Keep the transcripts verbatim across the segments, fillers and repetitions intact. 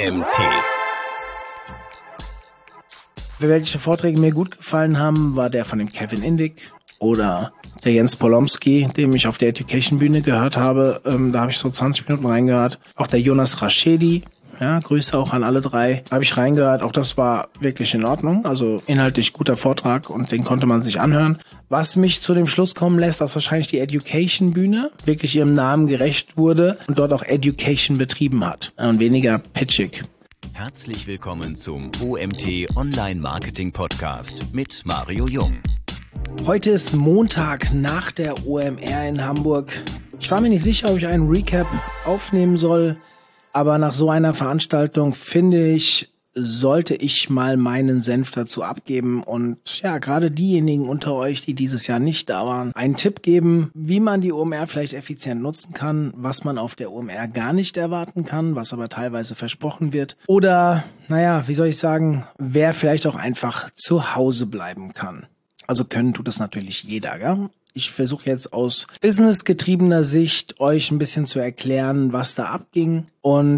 M T. Welche Vorträge mir gut gefallen haben, war der von dem Kevin Indig oder der Jens Polomski, den ich auf der Education-Bühne gehört habe. Ähm, da habe ich so zwanzig Minuten reingehört. Auch der Jonas Raschedi, ja, Grüße auch an alle drei, habe ich reingehört. Auch das war wirklich in Ordnung. Also inhaltlich guter Vortrag und den konnte man sich anhören. Was mich zu dem Schluss kommen lässt, dass wahrscheinlich die Education-Bühne wirklich ihrem Namen gerecht wurde und dort auch Education betrieben hat und weniger pitchig. Herzlich willkommen zum O M T Online Marketing Podcast mit Mario Jung. Heute ist Montag nach der O M R in Hamburg. Ich war mir nicht sicher, ob ich einen Recap aufnehmen soll, aber nach so einer Veranstaltung finde ich, sollte ich mal meinen Senf dazu abgeben und ja, gerade diejenigen unter euch, die dieses Jahr nicht da waren, einen Tipp geben, wie man die O M R vielleicht effizient nutzen kann, was man auf der O M R gar nicht erwarten kann, was aber teilweise versprochen wird. Oder, naja, wie soll ich sagen, wer vielleicht auch einfach zu Hause bleiben kann. Also können tut es natürlich jeder, gell? Ich versuche jetzt aus businessgetriebener Sicht euch ein bisschen zu erklären, was da abging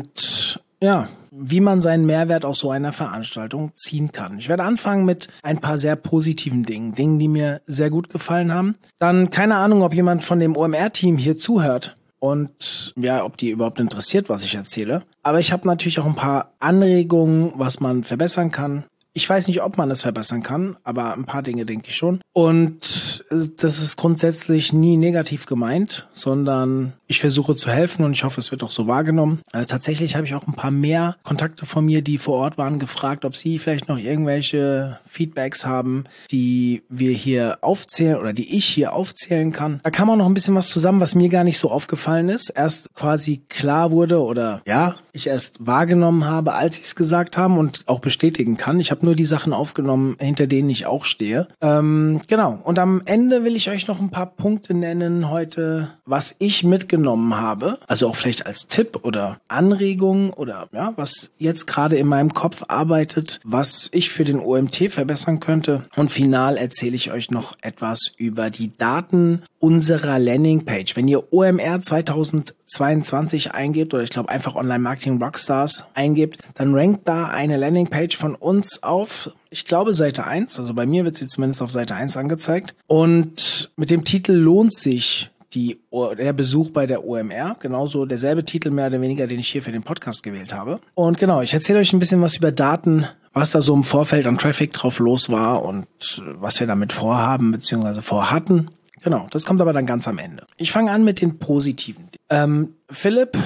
und ja, wie man seinen Mehrwert aus so einer Veranstaltung ziehen kann. Ich werde anfangen mit ein paar sehr positiven Dingen, Dingen, die mir sehr gut gefallen haben. Dann keine Ahnung, ob jemand von dem O M R-Team hier zuhört und ja, ob die überhaupt interessiert, was ich erzähle. Aber ich habe natürlich auch ein paar Anregungen, was man verbessern kann. Ich weiß nicht, ob man es verbessern kann, aber ein paar Dinge denke ich schon. Und das ist grundsätzlich nie negativ gemeint, sondern ich versuche zu helfen und ich hoffe, es wird auch so wahrgenommen. Äh, tatsächlich habe ich auch ein paar mehr Kontakte von mir, die vor Ort waren, gefragt, ob sie vielleicht noch irgendwelche Feedbacks haben, die wir hier aufzählen oder die ich hier aufzählen kann. Da kam auch noch ein bisschen was zusammen, was mir gar nicht so aufgefallen ist. Erst quasi klar wurde oder ja, ich erst wahrgenommen habe, als ich es gesagt habe und auch bestätigen kann. Ich habe nur die Sachen aufgenommen, hinter denen ich auch stehe. Ähm, genau. Und am Ende will ich euch noch ein paar Punkte nennen heute, was ich mitgenommen habe. Also auch vielleicht als Tipp oder Anregung oder ja, was jetzt gerade in meinem Kopf arbeitet, was ich für den O M T verbessern könnte. Und final erzähle ich euch noch etwas über die Daten unserer Landingpage. Wenn ihr O M R zweitausendzweiundzwanzig eingebt oder ich glaube einfach Online Marketing Rockstars eingebt, dann rankt da eine Landingpage von uns auf, ich glaube Seite eins, also bei mir wird sie zumindest auf Seite eins angezeigt und mit dem Titel lohnt sich die, der Besuch bei der O M R, genauso derselbe Titel mehr oder weniger, den ich hier für den Podcast gewählt habe. Und genau, ich erzähle euch ein bisschen was über Daten, was da so im Vorfeld an Traffic drauf los war und was wir damit vorhaben bzw. vorhatten. Genau, das kommt aber dann ganz am Ende. Ich fange an mit den positiven. Ähm, Philipp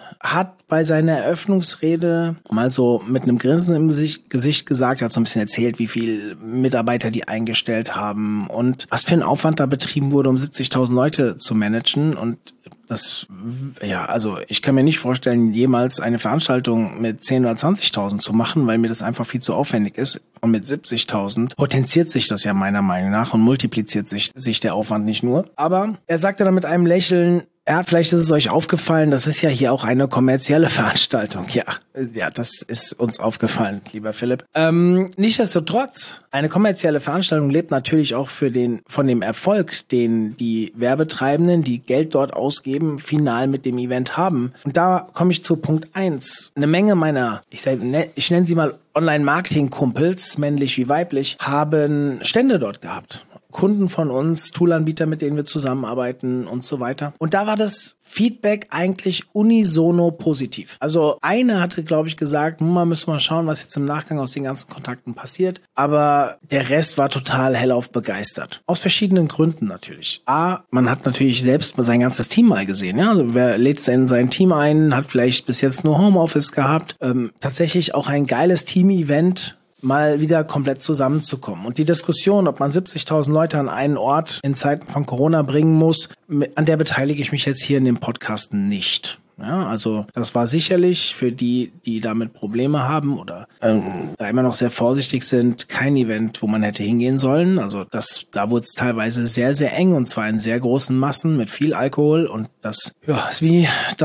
hat bei seiner Eröffnungsrede mal so mit einem Grinsen im Gesicht gesagt, er hat so ein bisschen erzählt, wie viel Mitarbeiter die eingestellt haben und was für ein Aufwand da betrieben wurde, um siebzigtausend Leute zu managen. Und das, ja, also ich kann mir nicht vorstellen, jemals eine Veranstaltung mit zehntausend oder zwanzigtausend zu machen, weil mir das einfach viel zu aufwendig ist. Und mit siebzigtausend potenziert sich das ja meiner Meinung nach und multipliziert sich, sich der Aufwand nicht nur. Aber er sagte dann mit einem Lächeln, ja, vielleicht ist es euch aufgefallen, das ist ja hier auch eine kommerzielle Veranstaltung. Ja, ja, das ist uns aufgefallen, lieber Philipp. Ähm, nichtsdestotrotz, eine kommerzielle Veranstaltung lebt natürlich auch für den, von dem Erfolg, den die Werbetreibenden, die Geld dort ausgeben, final mit dem Event haben. Und da komme ich zu Punkt eins. Eine Menge meiner, ich, sag, ich nenne sie mal Online-Marketing-Kumpels, männlich wie weiblich, haben Stände dort gehabt. Kunden von uns, Toolanbieter, mit denen wir zusammenarbeiten und so weiter. Und da war das Feedback eigentlich unisono positiv. Also eine hatte, glaube ich, gesagt, man müssen mal schauen, was jetzt im Nachgang aus den ganzen Kontakten passiert. Aber der Rest war total hellauf begeistert. Aus verschiedenen Gründen natürlich. A, man hat natürlich selbst sein ganzes Team mal gesehen. Ja? Also wer lädt in sein Team ein, hat vielleicht bis jetzt nur Homeoffice gehabt. Ähm, tatsächlich auch ein geiles Team-Event, mal wieder komplett zusammenzukommen. Und die Diskussion, ob man siebzigtausend Leute an einen Ort in Zeiten von Corona bringen muss, an der beteilige ich mich jetzt hier in dem Podcast nicht. Ja, also das war sicherlich für die, die damit Probleme haben oder ähm, da immer noch sehr vorsichtig sind, kein Event, wo man hätte hingehen sollen. Also das, da wurde es teilweise sehr, sehr eng und zwar in sehr großen Massen mit viel Alkohol und das ja, ist wie dann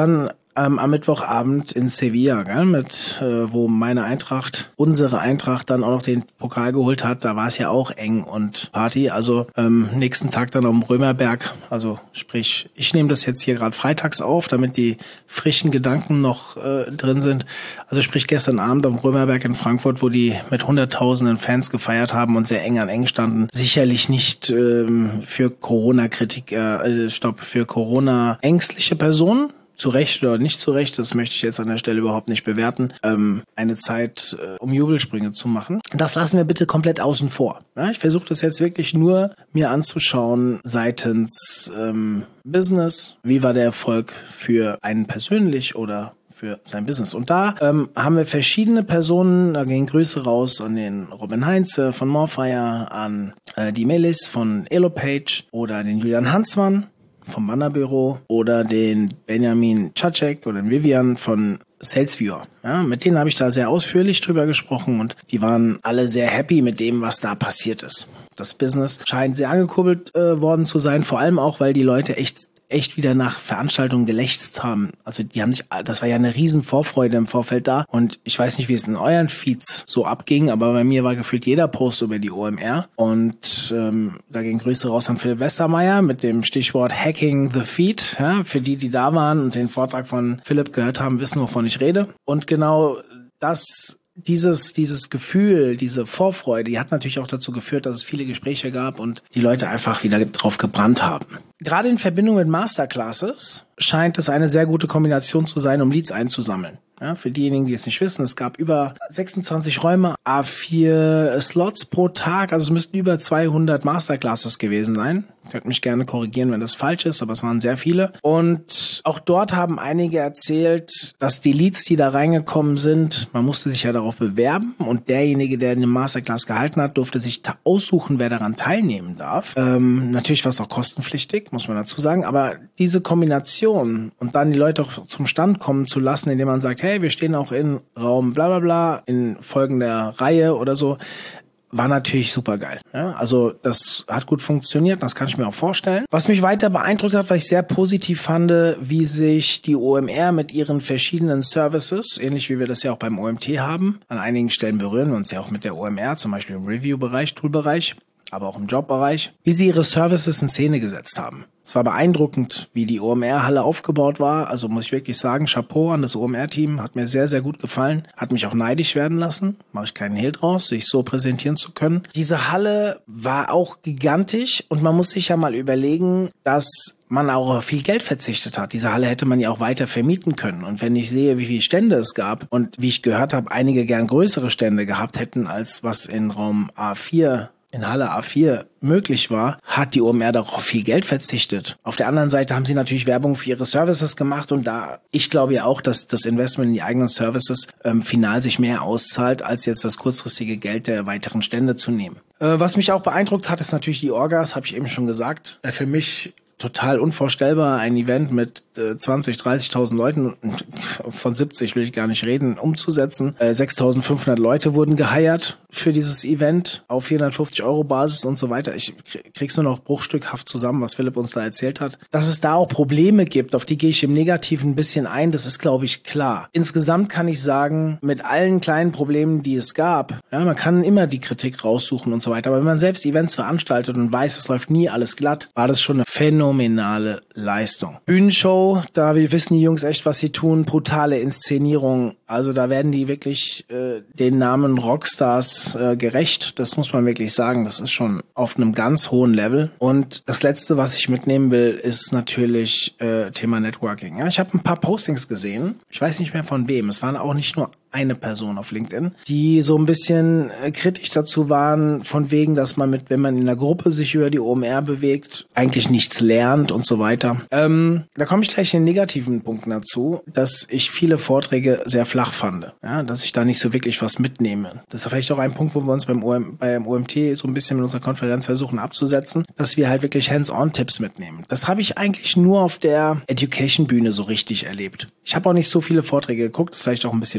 ähm, am Mittwochabend in Sevilla, gell, mit äh, wo meine Eintracht, unsere Eintracht dann auch noch den Pokal geholt hat. Da war es ja auch eng und Party. Also ähm, nächsten Tag dann am Römerberg. Also sprich, ich nehme das jetzt hier gerade freitags auf, damit die frischen Gedanken noch äh, drin sind. Also sprich gestern Abend am Römerberg in Frankfurt, wo die mit hunderttausenden Fans gefeiert haben und sehr eng an eng standen. Sicherlich nicht ähm, für Corona-Kritik, äh, stopp, für Corona-ängstliche Personen. Zu Recht oder nicht zu Recht, das möchte ich jetzt an der Stelle überhaupt nicht bewerten, ähm, eine Zeit, äh, um Jubelsprünge zu machen. Das lassen wir bitte komplett außen vor. Ja, ich versuche das jetzt wirklich nur mir anzuschauen seitens ähm, Business. Wie war der Erfolg für einen persönlich oder für sein Business? Und da ähm, haben wir verschiedene Personen, da gehen Grüße raus an den Robin Heinze von Morfire, an äh, die Melis von Elopage oder den Julian Hansmann vom Wanderbüro oder den Benjamin Cacek oder den Vivian von SalesViewer. Ja, mit denen habe ich da sehr ausführlich drüber gesprochen und die waren alle sehr happy mit dem, was da passiert ist. Das Business scheint sehr angekurbelt äh, worden zu sein, vor allem auch, weil die Leute echt echt wieder nach Veranstaltungen gelächzt haben. Also die haben sich, das war ja eine riesen Vorfreude im Vorfeld da und ich weiß nicht, wie es in euren Feeds so abging, aber bei mir war gefühlt jeder Post über die O M R und ähm, da ging Grüße raus an Philipp Westermeier mit dem Stichwort Hacking the Feed. Ja, für die, die da waren und den Vortrag von Philipp gehört haben, wissen, wovon ich rede. Und genau das Dieses, dieses Gefühl, diese Vorfreude, die hat natürlich auch dazu geführt, dass es viele Gespräche gab und die Leute einfach wieder drauf gebrannt haben. Gerade in Verbindung mit Masterclasses scheint es eine sehr gute Kombination zu sein, um Leads einzusammeln. Ja, für diejenigen, die es nicht wissen, es gab über sechsundzwanzig Räume, A vier Slots pro Tag, also es müssten über zweihundert Masterclasses gewesen sein. Ihr könnt mich gerne korrigieren, wenn das falsch ist, aber es waren sehr viele. Und auch dort haben einige erzählt, dass die Leads, die da reingekommen sind, man musste sich ja darauf bewerben und derjenige, der eine Masterclass gehalten hat, durfte sich aussuchen, wer daran teilnehmen darf. Ähm, natürlich war es auch kostenpflichtig, muss man dazu sagen, aber diese Kombination und dann die Leute auch zum Stand kommen zu lassen, indem man sagt, hey, wir stehen auch in Raum bla bla bla, in folgender Reihe oder so, war natürlich super geil. Ja, also das hat gut funktioniert, das kann ich mir auch vorstellen. Was mich weiter beeindruckt hat, was ich sehr positiv fand, wie sich die O M R mit ihren verschiedenen Services, ähnlich wie wir das ja auch beim O M T haben, an einigen Stellen berühren wir uns ja auch mit der O M R, zum Beispiel im Review-Bereich, Tool-Bereich, aber auch im Jobbereich, wie sie ihre Services in Szene gesetzt haben. Es war beeindruckend, wie die O M R-Halle aufgebaut war. Also muss ich wirklich sagen, Chapeau an das O M R-Team. Hat mir sehr, sehr gut gefallen. Hat mich auch neidisch werden lassen. Mache ich keinen Hehl draus, sich so präsentieren zu können. Diese Halle war auch gigantisch und man muss sich ja mal überlegen, dass man auch auf viel Geld verzichtet hat. Diese Halle hätte man ja auch weiter vermieten können. Und wenn ich sehe, wie viele Stände es gab und wie ich gehört habe, einige gern größere Stände gehabt hätten, als was in Raum A vier in Halle A vier möglich war, hat die O M R darauf viel Geld verzichtet. Auf der anderen Seite haben sie natürlich Werbung für ihre Services gemacht und da, ich glaube ja auch, dass das Investment in die eigenen Services ähm, final sich mehr auszahlt, als jetzt das kurzfristige Geld der weiteren Stände zu nehmen. Äh, was mich auch beeindruckt hat, ist natürlich die Orgas, habe ich eben schon gesagt. Äh, für mich total unvorstellbar, ein Event mit äh, zwanzig, dreißigtausend Leuten, von siebzig will ich gar nicht reden, umzusetzen. Äh, sechstausendfünfhundert Leute wurden geheiert für dieses Event auf vierhundertfünfzig Euro Basis und so weiter. Ich krieg's nur noch bruchstückhaft zusammen, was Philipp uns da erzählt hat. Dass es da auch Probleme gibt, auf die gehe ich im Negativen ein bisschen ein, das ist, glaube ich, klar. Insgesamt kann ich sagen, mit allen kleinen Problemen, die es gab, ja, man kann immer die Kritik raussuchen und so weiter, aber wenn man selbst Events veranstaltet und weiß, es läuft nie alles glatt, war das schon eine Phänomenale Phänomenale Leistung. Bühnenshow, da wir wissen die Jungs echt, was sie tun, brutale Inszenierung. Also da werden die wirklich äh, den Namen Rockstars äh, gerecht. Das muss man wirklich sagen. Das ist schon auf einem ganz hohen Level. Und das Letzte, was ich mitnehmen will, ist natürlich äh, Thema Networking. Ja, ich habe ein paar Postings gesehen. Ich weiß nicht mehr von wem. Es waren auch nicht nur eine Person auf LinkedIn, die so ein bisschen äh, kritisch dazu waren, von wegen, dass man mit, wenn man in einer Gruppe sich über die O M R bewegt, eigentlich nichts lernt und so weiter. Ähm, da komme ich gleich in den negativen Punkten dazu, dass ich viele Vorträge sehr flach fand, ja, dass ich da nicht so wirklich was mitnehme. Das ist vielleicht auch ein Punkt, wo wir uns beim, O M, beim O M T so ein bisschen mit unserer Konferenz versuchen abzusetzen, dass wir halt wirklich Hands-on-Tipps mitnehmen. Das habe ich eigentlich nur auf der Education-Bühne so richtig erlebt. Ich habe auch nicht so viele Vorträge geguckt, das ist vielleicht auch ein bisschen unfair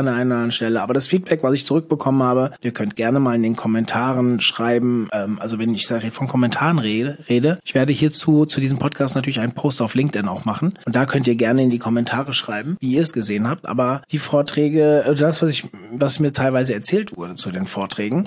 an der einen oder anderen Stelle. Aber das Feedback, was ich zurückbekommen habe, ihr könnt gerne mal in den Kommentaren schreiben, ähm, also wenn ich von Kommentaren rede, rede, ich werde hierzu zu diesem Podcast natürlich einen Post auf LinkedIn auch machen und da könnt ihr gerne in die Kommentare schreiben, wie ihr es gesehen habt. Aber die Vorträge, das, was ich, was mir teilweise erzählt wurde zu den Vorträgen,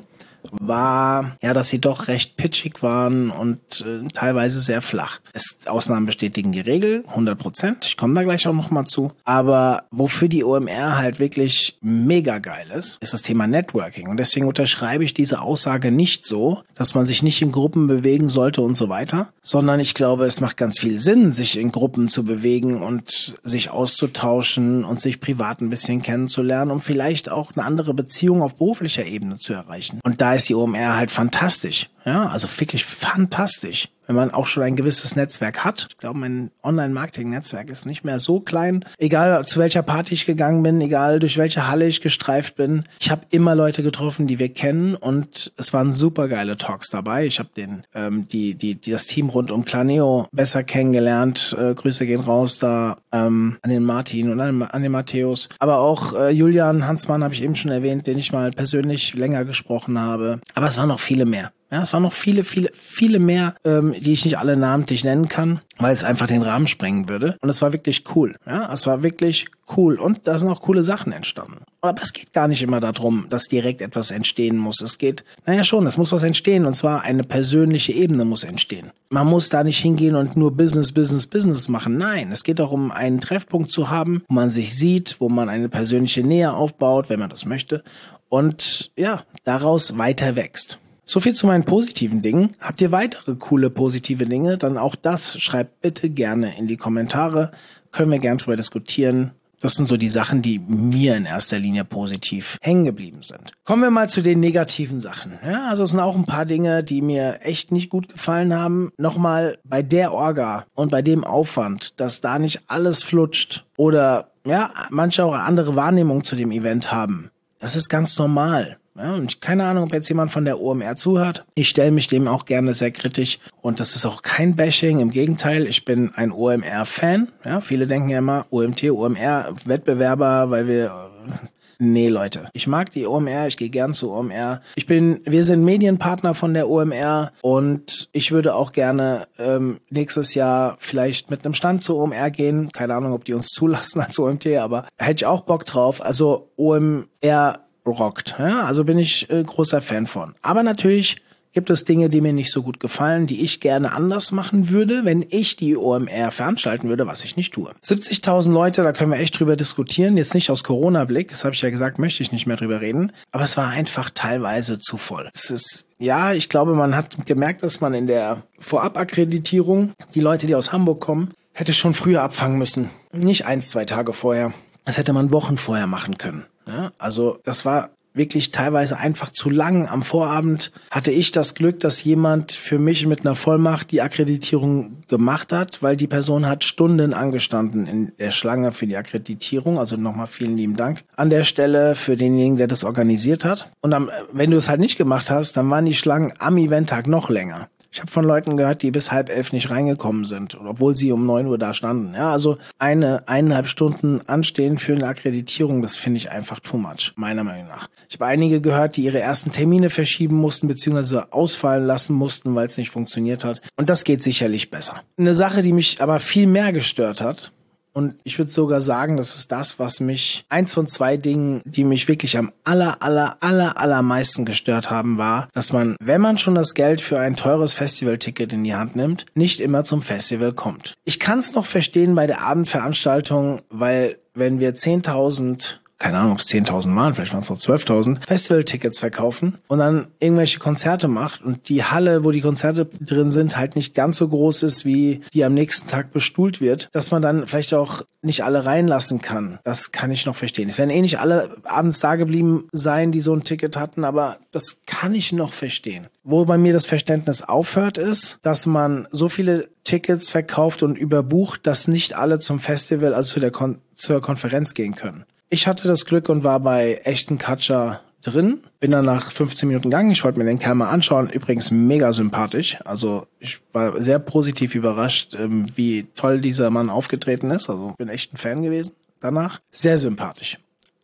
war, ja, dass sie doch recht pitchig waren und äh, teilweise sehr flach. Es, Ausnahmen bestätigen die Regel, hundert Prozent. Ich komme da gleich auch nochmal zu. Aber wofür die O M R halt wirklich mega geil ist, ist das Thema Networking. Und deswegen unterschreibe ich diese Aussage nicht so, dass man sich nicht in Gruppen bewegen sollte und so weiter, sondern ich glaube, es macht ganz viel Sinn, sich in Gruppen zu bewegen und sich auszutauschen und sich privat ein bisschen kennenzulernen, um vielleicht auch eine andere Beziehung auf beruflicher Ebene zu erreichen. Und da ist die O M R halt fantastisch. Ja, also wirklich fantastisch. Wenn man auch schon ein gewisses Netzwerk hat. Ich glaube, mein Online-Marketing-Netzwerk ist nicht mehr so klein. Egal, zu welcher Party ich gegangen bin, egal, durch welche Halle ich gestreift bin. Ich habe immer Leute getroffen, die wir kennen und es waren super geile Talks dabei. Ich habe den, ähm, die, die, die, das Team rund um Planeo besser kennengelernt. Äh, Grüße gehen raus da ähm, an den Martin und an, an den Matthäus. Aber auch äh, Julian Hansmann habe ich eben schon erwähnt, den ich mal persönlich länger gesprochen habe. Aber es waren noch viele mehr. Ja, es waren noch viele, viele, viele mehr, ähm, die ich nicht alle namentlich nennen kann, weil es einfach den Rahmen sprengen würde. Und es war wirklich cool. Ja, es war wirklich cool. Und da sind auch coole Sachen entstanden. Aber es geht gar nicht immer darum, dass direkt etwas entstehen muss. Es geht, naja schon, es muss was entstehen. Und zwar eine persönliche Ebene muss entstehen. Man muss da nicht hingehen und nur Business, Business, Business machen. Nein, es geht darum, einen Treffpunkt zu haben, wo man sich sieht, wo man eine persönliche Nähe aufbaut, wenn man das möchte. Und ja, daraus weiter wächst. So viel zu meinen positiven Dingen. Habt ihr weitere coole positive Dinge? Dann auch das schreibt bitte gerne in die Kommentare. Können wir gerne drüber diskutieren. Das sind so die Sachen, die mir in erster Linie positiv hängen geblieben sind. Kommen wir mal zu den negativen Sachen. Ja, also es sind auch ein paar Dinge, die mir echt nicht gut gefallen haben. Nochmal bei der Orga und bei dem Aufwand, dass da nicht alles flutscht oder ja, manche auch andere Wahrnehmungen zu dem Event haben. Das ist ganz normal. Ja, und keine Ahnung, ob jetzt jemand von der O M R zuhört. Ich stelle mich dem auch gerne sehr kritisch und das ist auch kein Bashing. Im Gegenteil, ich bin ein O M R-Fan. Ja, viele denken ja immer O M T, O M R-Wettbewerber, weil wir... Nee, Leute. Ich mag die O M R, ich gehe gern zu O M R. Ich bin, wir sind Medienpartner von der O M R und ich würde auch gerne ähm, nächstes Jahr vielleicht mit einem Stand zur O M R gehen. Keine Ahnung, ob die uns zulassen als O M T, aber hätte ich auch Bock drauf. Also O M R rockt. Ja, also bin ich äh, großer Fan von. Aber natürlich gibt es Dinge, die mir nicht so gut gefallen, die ich gerne anders machen würde, wenn ich die O M R veranstalten würde, was ich nicht tue. siebzigtausend Leute, da können wir echt drüber diskutieren. Jetzt nicht aus Corona-Blick, das habe ich ja gesagt, möchte ich nicht mehr drüber reden. Aber es war einfach teilweise zu voll. Es ist, ja, ich glaube, man hat gemerkt, dass man in der Vorabakkreditierung die Leute, die aus Hamburg kommen, hätte schon früher abfangen müssen. Nicht eins, zwei Tage vorher. Das hätte man Wochen vorher machen können. Ja, also das war wirklich teilweise einfach zu lang. Am Vorabend hatte ich das Glück, dass jemand für mich mit einer Vollmacht die Akkreditierung gemacht hat, weil die Person hat Stunden angestanden in der Schlange für die Akkreditierung. Also nochmal vielen lieben Dank an der Stelle für denjenigen, der das organisiert hat. Und dann, wenn du es halt nicht gemacht hast, dann waren die Schlangen am Eventtag noch länger. Ich habe von Leuten gehört, die bis halb elf nicht reingekommen sind, obwohl sie um neun Uhr da standen. Ja, also eine eineinhalb Stunden anstehen für eine Akkreditierung, das finde ich einfach too much, meiner Meinung nach. Ich habe einige gehört, die ihre ersten Termine verschieben mussten, beziehungsweise ausfallen lassen mussten, weil es nicht funktioniert hat. Und das geht sicherlich besser. Eine Sache, die mich aber viel mehr gestört hat, und ich würde sogar sagen, das ist das, was mich, eins von zwei Dingen, die mich wirklich am aller, aller, aller, allermeisten gestört haben, war, dass man, wenn man schon das Geld für ein teures Festivalticket in die Hand nimmt, nicht immer zum Festival kommt. Ich kann es noch verstehen bei der Abendveranstaltung, weil wenn wir zehntausend keine Ahnung, ob es zehntausend waren, vielleicht waren es noch zwölftausend, Festivaltickets verkaufen und dann irgendwelche Konzerte macht und die Halle, wo die Konzerte drin sind, halt nicht ganz so groß ist, wie die am nächsten Tag bestuhlt wird, dass man dann vielleicht auch nicht alle reinlassen kann. Das kann ich noch verstehen. Es werden eh nicht alle abends da geblieben sein, die so ein Ticket hatten, aber das kann ich noch verstehen. Wo bei mir das Verständnis aufhört, ist, dass man so viele Tickets verkauft und überbucht, dass nicht alle zum Festival, also zu der Kon- zur Konferenz gehen können. Ich hatte das Glück und war bei Ashton Kutcher drin. Bin dann nach fünfzehn Minuten gegangen. Ich wollte mir den Kerl mal anschauen. Übrigens mega sympathisch. Also ich war sehr positiv überrascht, wie toll dieser Mann aufgetreten ist. Also bin echt ein Fan gewesen danach. Sehr sympathisch.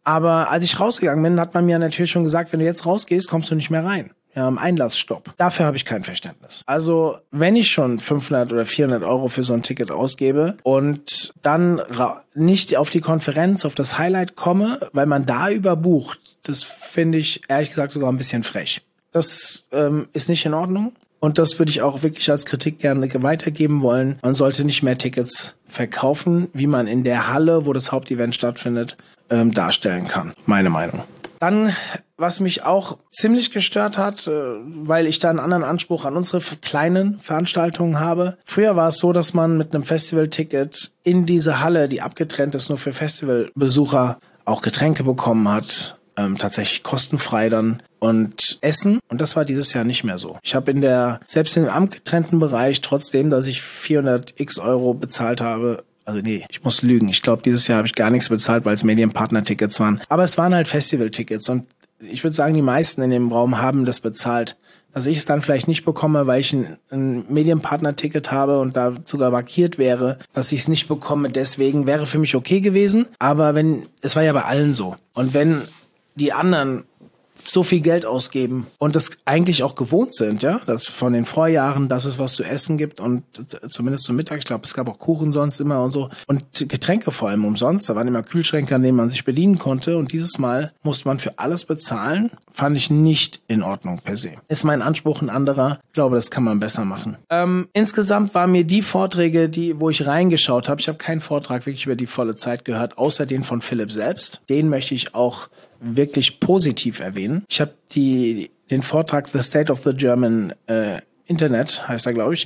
Aber als ich rausgegangen bin, hat man mir natürlich schon gesagt, wenn du jetzt rausgehst, kommst du nicht mehr rein. Ja, im Einlassstopp. Dafür habe ich kein Verständnis. Also, wenn ich schon fünfhundert oder vierhundert Euro für so ein Ticket ausgebe und dann ra- nicht auf die Konferenz, auf das Highlight komme, weil man da überbucht, das finde ich ehrlich gesagt sogar ein bisschen frech. Das ähm, ist nicht in Ordnung. Und das würde ich auch wirklich als Kritik gerne weitergeben wollen. Man sollte nicht mehr Tickets verkaufen, wie man in der Halle, wo das Hauptevent stattfindet, ähm, darstellen kann. Meine Meinung. Dann, was mich auch ziemlich gestört hat, weil ich da einen anderen Anspruch an unsere kleinen Veranstaltungen habe. Früher war es so, dass man mit einem Festivalticket in diese Halle, die abgetrennt ist nur für Festivalbesucher, auch Getränke bekommen hat, ähm, tatsächlich kostenfrei dann und Essen. Und das war dieses Jahr nicht mehr so. Ich habe in der, selbst im abgetrennten Bereich, trotzdem, dass ich vierhundert x Euro bezahlt habe, also nee, ich muss lügen. Ich glaube, dieses Jahr habe ich gar nichts bezahlt, weil es Medienpartner-Tickets waren. Aber es waren halt Festival-Tickets und ich würde sagen, die meisten in dem Raum haben das bezahlt. Dass ich es dann vielleicht nicht bekomme, weil ich ein, ein Medienpartner-Ticket habe und da sogar markiert wäre, dass ich es nicht bekomme. Deswegen wäre für mich okay gewesen. Aber wenn, es war ja bei allen so. Und wenn die anderen so viel Geld ausgeben und das eigentlich auch gewohnt sind, ja, dass von den Vorjahren, dass es was zu essen gibt und zumindest zum Mittag, ich glaube, es gab auch Kuchen sonst immer und so und Getränke vor allem umsonst, da waren immer Kühlschränke, an denen man sich bedienen konnte und dieses Mal musste man für alles bezahlen, fand ich nicht in Ordnung per se. Ist mein Anspruch ein anderer, ich glaube, das kann man besser machen. Ähm, insgesamt waren mir die Vorträge, die, wo ich reingeschaut habe, ich habe keinen Vortrag wirklich über die volle Zeit gehört, außer den von Philipp selbst, den möchte ich auch wirklich positiv erwähnen. Ich habe die den Vortrag The State of the German äh, Internet, heißt er, glaube ich,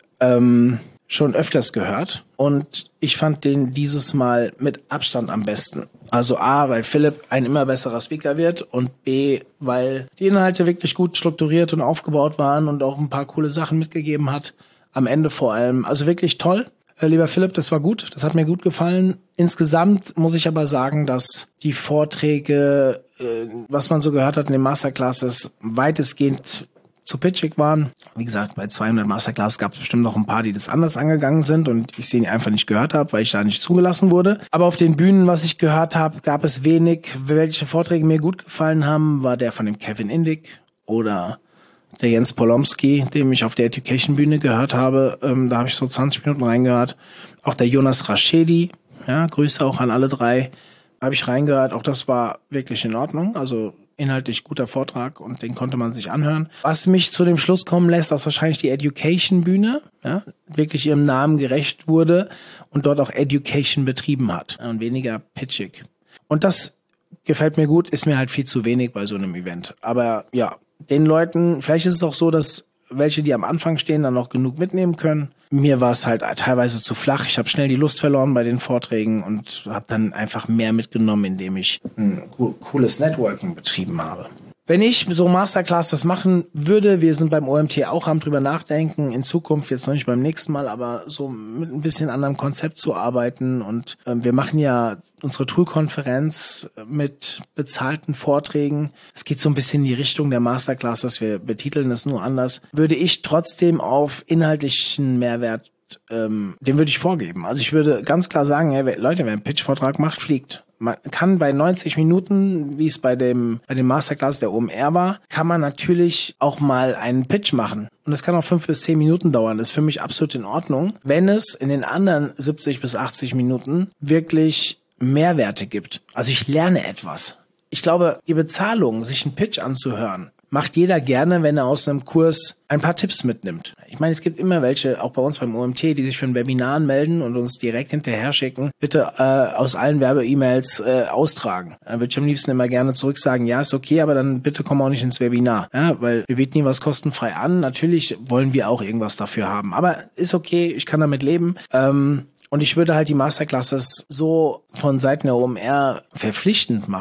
ähm, schon öfters gehört. Und ich fand den dieses Mal mit Abstand am besten. Also A, weil Philipp ein immer besserer Speaker wird und B, weil die Inhalte wirklich gut strukturiert und aufgebaut waren und auch ein paar coole Sachen mitgegeben hat. Am Ende vor allem. Also wirklich toll. Äh, lieber Philipp, das war gut. Das hat mir gut gefallen. Insgesamt muss ich aber sagen, dass die Vorträge, äh, was man so gehört hat in den Masterclasses, weitestgehend zu pitchig waren. Wie gesagt, bei zweihundert Masterclasses gab es bestimmt noch ein paar, die das anders angegangen sind und ich sie einfach nicht gehört habe, weil ich da nicht zugelassen wurde. Aber auf den Bühnen, was ich gehört habe, gab es wenig. Welche Vorträge mir gut gefallen haben, war der von dem Kevin Indig oder der Jens Polomski, den ich auf der Education-Bühne gehört habe. Ähm, da habe ich so zwanzig Minuten reingehört. Auch der Jonas Raschedi, ja, Grüße auch an alle drei, habe ich reingehört. Auch das war wirklich in Ordnung. Also inhaltlich guter Vortrag und den konnte man sich anhören. Was mich zu dem Schluss kommen lässt, dass wahrscheinlich die Education-Bühne ja, wirklich ihrem Namen gerecht wurde und dort auch Education betrieben hat und weniger pitchig. Und das gefällt mir gut, ist mir halt viel zu wenig bei so einem Event. Aber ja, den Leuten, vielleicht ist es auch so, dass welche, die am Anfang stehen, dann noch genug mitnehmen können. Mir war es halt teilweise zu flach. Ich habe schnell die Lust verloren bei den Vorträgen und habe dann einfach mehr mitgenommen, indem ich ein cooles Networking betrieben habe. Wenn ich so Masterclass das machen würde, wir sind beim O M T auch am drüber nachdenken, in Zukunft, jetzt noch nicht beim nächsten Mal, aber so mit ein bisschen anderem Konzept zu arbeiten und äh, wir machen ja unsere Tool-Konferenz mit bezahlten Vorträgen. Es geht so ein bisschen in die Richtung der Masterclasses, wir betiteln es nur anders. Würde ich trotzdem auf inhaltlichen Mehrwert, ähm, den würde ich vorgeben. Also ich würde ganz klar sagen, hey, Leute, wer einen Pitch-Vortrag macht, fliegt. Man kann bei neunzig Minuten, wie es bei dem bei dem Masterclass der O M R war, kann man natürlich auch mal einen Pitch machen. Und das kann auch fünf bis zehn Minuten dauern. Das ist für mich absolut in Ordnung, wenn es in den anderen siebzig bis achtzig Minuten wirklich Mehrwerte gibt. Also ich lerne etwas. Ich glaube, die Bezahlung, sich einen Pitch anzuhören, macht jeder gerne, wenn er aus einem Kurs ein paar Tipps mitnimmt. Ich meine, es gibt immer welche, auch bei uns beim O M T, die sich für ein Webinar melden und uns direkt hinterher schicken, bitte äh, aus allen Werbe-E-Mails äh, austragen. Dann würde ich am liebsten immer gerne zurück sagen, ja, ist okay, aber dann bitte komm auch nicht ins Webinar. Ja, weil wir bieten nie was kostenfrei an. Natürlich wollen wir auch irgendwas dafür haben. Aber ist okay, ich kann damit leben. Ähm, Und ich würde halt die Masterclasses so von Seiten der O M R verpflichtend machen,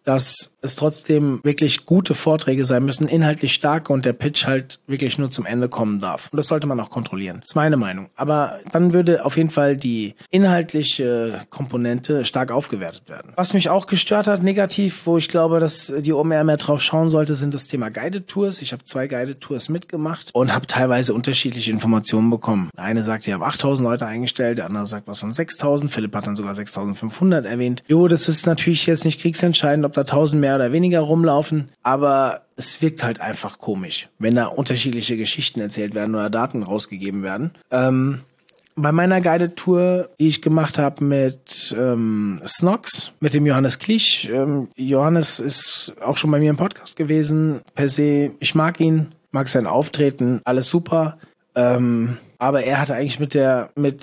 dass es trotzdem wirklich gute Vorträge sein müssen, inhaltlich starke und der Pitch halt wirklich nur zum Ende kommen darf. Und das sollte man auch kontrollieren. Das ist meine Meinung. Aber dann würde auf jeden Fall die inhaltliche Komponente stark aufgewertet werden. Was mich auch gestört hat, negativ, wo ich glaube, dass die O M R mehr drauf schauen sollte, sind das Thema Guided Tours. Ich habe zwei Guided Tours mitgemacht und habe teilweise unterschiedliche Informationen bekommen. Der eine sagt, ich habe achttausend Leute eingestellt, der andere sagt was von sechstausend. Philipp hat dann sogar sechstausendfünfhundert erwähnt. Jo, das ist natürlich jetzt nicht kriegsentscheidend, ob da tausend mehr oder weniger rumlaufen, aber es wirkt halt einfach komisch, wenn da unterschiedliche Geschichten erzählt werden oder Daten rausgegeben werden. Ähm, bei meiner Guided Tour, die ich gemacht habe mit ähm, Snox, mit dem Johannes Klich. Ähm, Johannes ist auch schon bei mir im Podcast gewesen. Per se, ich mag ihn, mag sein Auftreten, alles super. Ähm, aber er hatte eigentlich mit der mit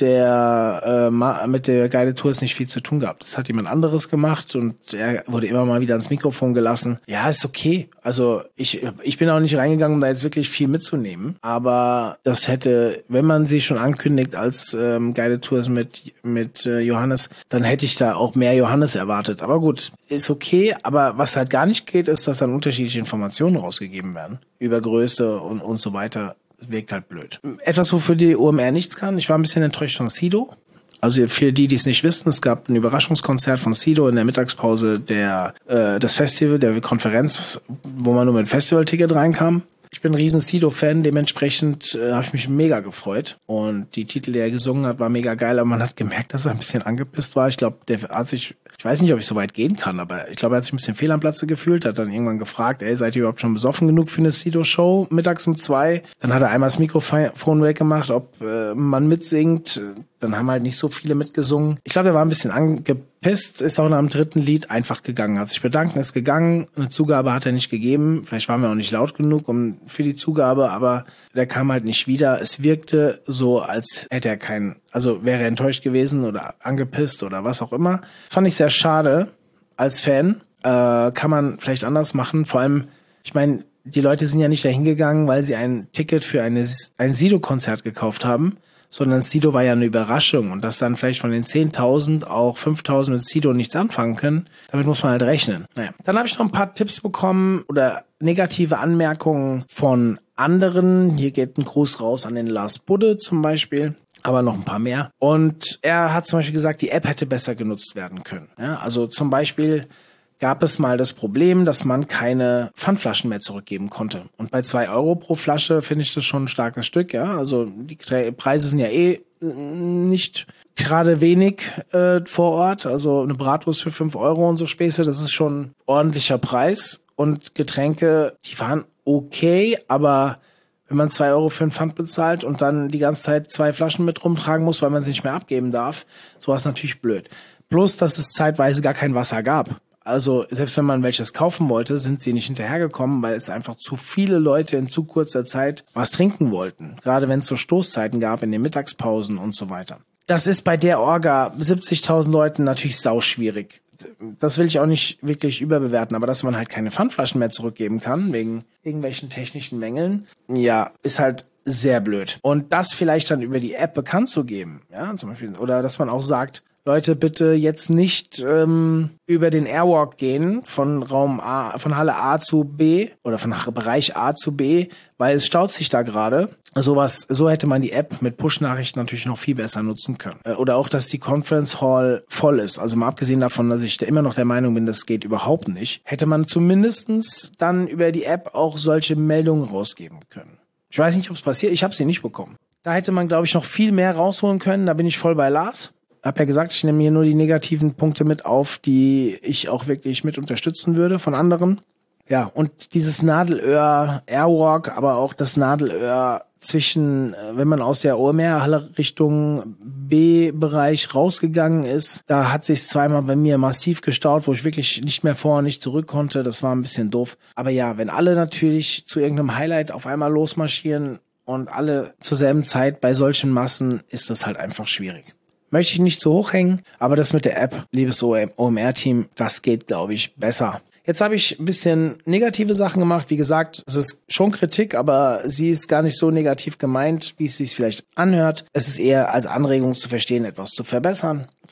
der äh, mit der Guided Tours nicht viel zu tun gehabt. Das hat jemand anderes gemacht und er wurde immer mal wieder ans Mikrofon gelassen. Ja, ist okay. Also ich ich bin auch nicht reingegangen, um da jetzt wirklich viel mitzunehmen. Aber das hätte, wenn man sie schon ankündigt als ähm, Guided Tours mit mit äh, Johannes, dann hätte ich da auch mehr Johannes erwartet. Aber gut, ist okay. Aber was halt gar nicht geht, ist, dass dann unterschiedliche Informationen rausgegeben werden über Größe und und so weiter. Wirkt halt blöd. Etwas, wofür die O M R nichts kann. Ich war ein bisschen enttäuscht von Sido. Also für die, die es nicht wissen, es gab ein Überraschungskonzert von Sido in der Mittagspause der äh, des Festival, der Konferenz, wo man nur mit Festivalticket reinkam. Ich bin ein riesen Sido-Fan, dementsprechend äh, habe ich mich mega gefreut. Und die Titel, die er gesungen hat, war mega geil, aber man hat gemerkt, dass er ein bisschen angepisst war. Ich glaube, der hat sich, ich weiß nicht, ob ich so weit gehen kann, aber ich glaube, er hat sich ein bisschen fehl am Platze gefühlt, hat dann irgendwann gefragt, ey, seid ihr überhaupt schon besoffen genug für eine Sido-Show mittags um zwei? Dann hat er einmal das Mikrofon weggemacht, ob äh, man mitsingt. Dann haben halt nicht so viele mitgesungen. Ich glaube, er war ein bisschen angepisst, ist auch nach dem dritten Lied einfach gegangen. Hat sich bedankt, ist gegangen. Eine Zugabe hat er nicht gegeben. Vielleicht waren wir auch nicht laut genug um für die Zugabe, aber der kam halt nicht wieder. Es wirkte so, als hätte er keinen, also wäre er enttäuscht gewesen oder angepisst oder was auch immer. Fand ich sehr schade als Fan. Äh, kann man vielleicht anders machen. Vor allem, ich meine, die Leute sind ja nicht dahin gegangen, weil sie ein Ticket für eine, ein Sido-Konzert gekauft haben, sondern Sido war ja eine Überraschung und dass dann vielleicht von den zehntausend auch fünftausend mit Sido nichts anfangen können, damit muss man halt rechnen. Naja. Dann habe ich noch ein paar Tipps bekommen oder negative Anmerkungen von anderen. Hier geht ein Gruß raus an den Lars Budde zum Beispiel, aber noch ein paar mehr. Und er hat zum Beispiel gesagt, die App hätte besser genutzt werden können. Ja, also zum Beispiel gab es mal das Problem, dass man keine Pfandflaschen mehr zurückgeben konnte. Und bei zwei Euro pro Flasche finde ich das schon ein starkes Stück. Ja, also die Preise sind ja eh nicht gerade wenig äh, vor Ort. Also eine Bratwurst für fünf Euro und so Späße, das ist schon ein ordentlicher Preis. Und Getränke, die waren okay, aber wenn man zwei Euro für einen Pfand bezahlt und dann die ganze Zeit zwei Flaschen mit rumtragen muss, weil man sie nicht mehr abgeben darf, sowas ist natürlich blöd. Plus, dass es zeitweise gar kein Wasser gab. Also selbst wenn man welches kaufen wollte, sind sie nicht hinterhergekommen, weil es einfach zu viele Leute in zu kurzer Zeit was trinken wollten. Gerade wenn es so Stoßzeiten gab in den Mittagspausen und so weiter. Das ist bei der Orga siebzigtausend Leuten natürlich sauschwierig. Das will ich auch nicht wirklich überbewerten, aber dass man halt keine Pfandflaschen mehr zurückgeben kann, wegen irgendwelchen technischen Mängeln, ja, ist halt sehr blöd. Und das vielleicht dann über die App bekannt zu geben, ja, zum Beispiel, oder dass man auch sagt, Leute, bitte jetzt nicht ähm, über den Airwalk gehen von Raum A, von Halle A zu B oder von Bereich A zu B, weil es staut sich da gerade. Sowas, so hätte man die App mit Push-Nachrichten natürlich noch viel besser nutzen können. Äh, oder auch, dass die Conference Hall voll ist. Also mal abgesehen davon, dass ich da immer noch der Meinung bin, das geht überhaupt nicht, hätte man zumindestens dann über die App auch solche Meldungen rausgeben können. Ich weiß nicht, ob es passiert. Ich habe sie nicht bekommen. Da hätte man, glaube ich, noch viel mehr rausholen können. Da bin ich voll bei Lars. Hab ja gesagt, ich nehme hier nur die negativen Punkte mit auf, die ich auch wirklich mit unterstützen würde von anderen. Ja, und dieses Nadelöhr Airwalk, aber auch das Nadelöhr zwischen, wenn man aus der O M R-Halle Richtung B-Bereich rausgegangen ist, da hat sich zweimal bei mir massiv gestaut, wo ich wirklich nicht mehr vor und nicht zurück konnte. Das war ein bisschen doof. Aber ja, wenn alle natürlich zu irgendeinem Highlight auf einmal losmarschieren und alle zur selben Zeit bei solchen Massen, ist das halt einfach schwierig. Möchte ich nicht zu hoch hängen, aber das mit der App, liebes O M R-Team, das geht, glaube ich, besser. Jetzt habe ich ein bisschen negative Sachen gemacht. Wie gesagt, es ist schon Kritik, aber sie ist gar nicht so negativ gemeint, wie es sich vielleicht anhört. Es ist eher als Anregung zu verstehen, etwas zu verbessern.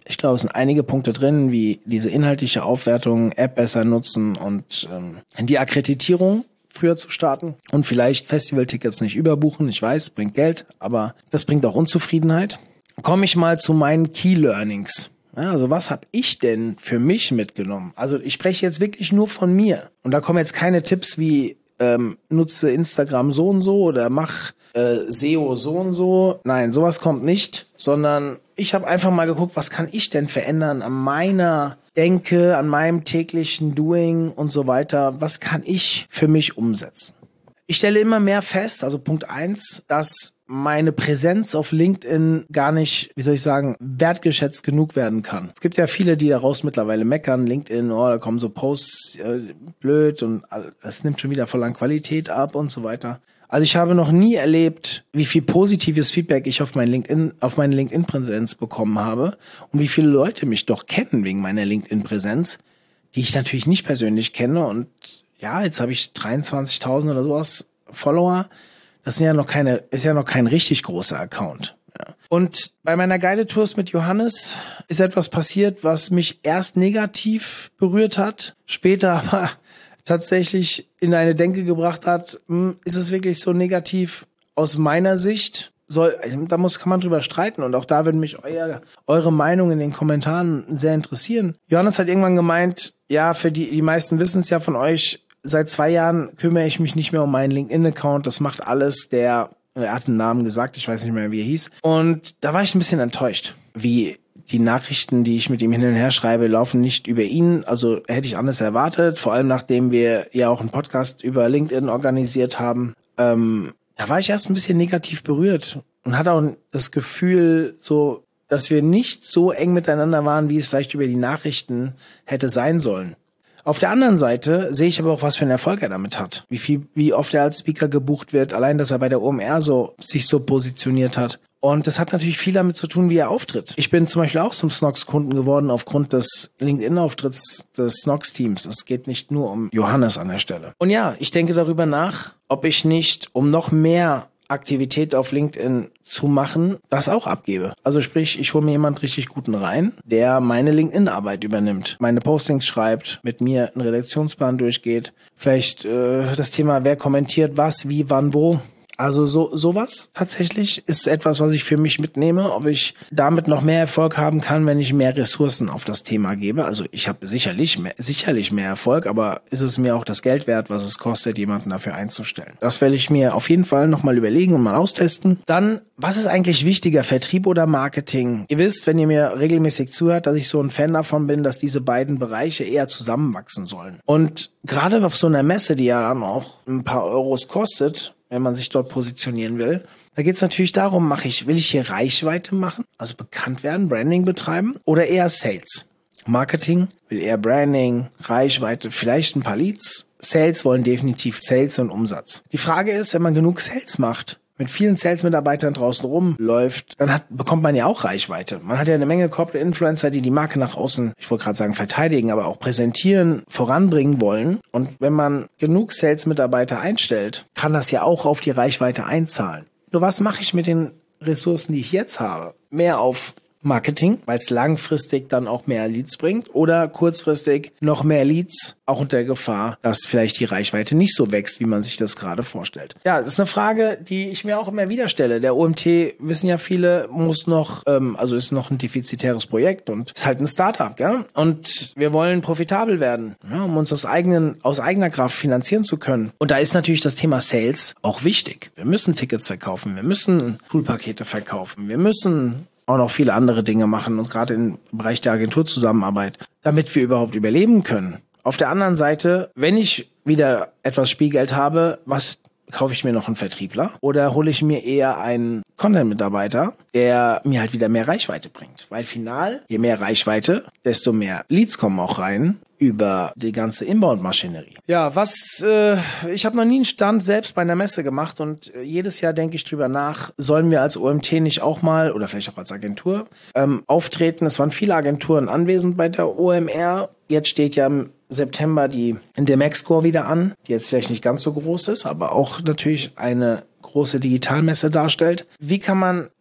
Ich glaube, es sind einige Punkte drin, wie diese inhaltliche Aufwertung, App besser nutzen und ähm, die Akkreditierung früher zu starten und vielleicht Festivaltickets nicht überbuchen. Ich weiß, bringt Geld, aber das bringt auch Unzufriedenheit. Komme ich mal zu meinen Key Learnings. Ja, also was habe ich denn für mich mitgenommen? Also ich spreche jetzt wirklich nur von mir. Und da kommen jetzt keine Tipps wie ähm, nutze Instagram so und so oder mach äh, S E O so und so. Nein, sowas kommt nicht, sondern ich habe einfach mal geguckt, was kann ich denn verändern an meiner Denke, an meinem täglichen Doing und so weiter. Was kann ich für mich umsetzen? Ich stelle immer mehr fest, also Punkt eins, dass meine Präsenz auf LinkedIn gar nicht, wie soll ich sagen, wertgeschätzt genug werden kann. Es gibt ja viele, die daraus mittlerweile meckern, LinkedIn, oh, da kommen so Posts, äh, blöd und es nimmt schon wieder voll an Qualität ab und so weiter. Also ich habe noch nie erlebt, wie viel positives Feedback ich auf mein LinkedIn, auf meine LinkedIn-Präsenz bekommen habe und wie viele Leute mich doch kennen wegen meiner LinkedIn-Präsenz, die ich natürlich nicht persönlich kenne. Und ja, jetzt habe ich dreiundzwanzigtausend oder sowas Follower. Das sind ja noch keine, ist ja noch kein richtig großer Account. Ja. Und bei meiner Guided Tours mit Johannes ist etwas passiert, was mich erst negativ berührt hat, später aber tatsächlich in eine Denke gebracht hat, hm, ist es wirklich so negativ aus meiner Sicht? Soll, da muss, kann man drüber streiten und auch da würde mich euer, eure Meinung in den Kommentaren sehr interessieren. Johannes hat irgendwann gemeint, ja, für die, die meisten wissen es ja von euch, seit zwei Jahren kümmere ich mich nicht mehr um meinen LinkedIn-Account. Das macht alles der, er hat einen Namen gesagt, ich weiß nicht mehr, wie er hieß. Und da war ich ein bisschen enttäuscht, wie die Nachrichten, die ich mit ihm hin und her schreibe, laufen nicht über ihn. Also hätte ich anders erwartet, vor allem nachdem wir ja auch einen Podcast über LinkedIn organisiert haben. Ähm, da war ich erst ein bisschen negativ berührt und hatte auch das Gefühl, so, dass wir nicht so eng miteinander waren, wie es vielleicht über die Nachrichten hätte sein sollen. Auf der anderen Seite sehe ich aber auch, was für einen Erfolg er damit hat. Wie viel, wie oft er als Speaker gebucht wird, allein, dass er bei der O M R so, sich so positioniert hat. Und das hat natürlich viel damit zu tun, wie er auftritt. Ich bin zum Beispiel auch zum Snox-Kunden geworden aufgrund des LinkedIn-Auftritts des Snox-Teams. Es geht nicht nur um Johannes an der Stelle. Und ja, ich denke darüber nach, ob ich nicht, um noch mehr Aktivität auf LinkedIn zu machen, das auch abgebe. Also sprich, ich hole mir jemand richtig Guten rein, der meine LinkedIn-Arbeit übernimmt, meine Postings schreibt, mit mir einen Redaktionsplan durchgeht, vielleicht äh, das Thema, wer kommentiert was, wie, wann, wo. Also so sowas tatsächlich ist etwas, was ich für mich mitnehme, ob ich damit noch mehr Erfolg haben kann, wenn ich mehr Ressourcen auf das Thema gebe. Also ich habe sicherlich mehr, sicherlich mehr Erfolg, aber ist es mir auch das Geld wert, was es kostet, jemanden dafür einzustellen? Das werde ich mir auf jeden Fall nochmal überlegen und mal austesten. Dann, was ist eigentlich wichtiger, Vertrieb oder Marketing? Ihr wisst, wenn ihr mir regelmäßig zuhört, dass ich so ein Fan davon bin, dass diese beiden Bereiche eher zusammenwachsen sollen. Und gerade auf so einer Messe, die ja dann auch ein paar Euros kostet, wenn man sich dort positionieren will. Da geht es natürlich darum, mache ich, will ich hier Reichweite machen, also bekannt werden, Branding betreiben oder eher Sales? Marketing will eher Branding, Reichweite, vielleicht ein paar Leads. Sales wollen definitiv Sales und Umsatz. Die Frage ist, wenn man genug Sales macht, mit vielen Sales-Mitarbeitern draußen rumläuft, dann hat, bekommt man ja auch Reichweite. Man hat ja eine Menge Corporate Influencer, die die Marke nach außen, ich wollte gerade sagen verteidigen, aber auch präsentieren, voranbringen wollen. Und wenn man genug Sales-Mitarbeiter einstellt, kann das ja auch auf die Reichweite einzahlen. Nur was mache ich mit den Ressourcen, die ich jetzt habe? Mehr auf Marketing, weil es langfristig dann auch mehr Leads bringt, oder kurzfristig noch mehr Leads, auch unter der Gefahr, dass vielleicht die Reichweite nicht so wächst, wie man sich das gerade vorstellt. Ja, das ist eine Frage, die ich mir auch immer wieder stelle. Der O M T, wissen ja viele, muss noch, ähm, also ist noch ein defizitäres Projekt und ist halt ein Startup, gell? Und wir wollen profitabel werden, ja, um uns aus eigenen, aus eigener Kraft finanzieren zu können. Und da ist natürlich das Thema Sales auch wichtig. Wir müssen Tickets verkaufen, wir müssen Poolpakete verkaufen, wir müssen auch noch viele andere Dinge machen und gerade im Bereich der Agenturzusammenarbeit, damit wir überhaupt überleben können. Auf der anderen Seite, wenn ich wieder etwas Spielgeld habe, was kaufe ich mir noch einen Vertriebler oder hole ich mir eher einen Content-Mitarbeiter, der mir halt wieder mehr Reichweite bringt? Weil final, je mehr Reichweite, desto mehr Leads kommen auch rein über die ganze Inbound-Maschinerie. Ja, was, äh, ich habe noch nie einen Stand selbst bei einer Messe gemacht und äh, jedes Jahr denke ich drüber nach, sollen wir als O M T nicht auch mal, oder vielleicht auch als Agentur, ähm, auftreten. Es waren viele Agenturen anwesend bei der O M R. Jetzt steht ja im September die Demexco wieder an, die jetzt vielleicht nicht ganz so groß ist, aber auch natürlich eine große Digitalmesse darstellt. Wie kann man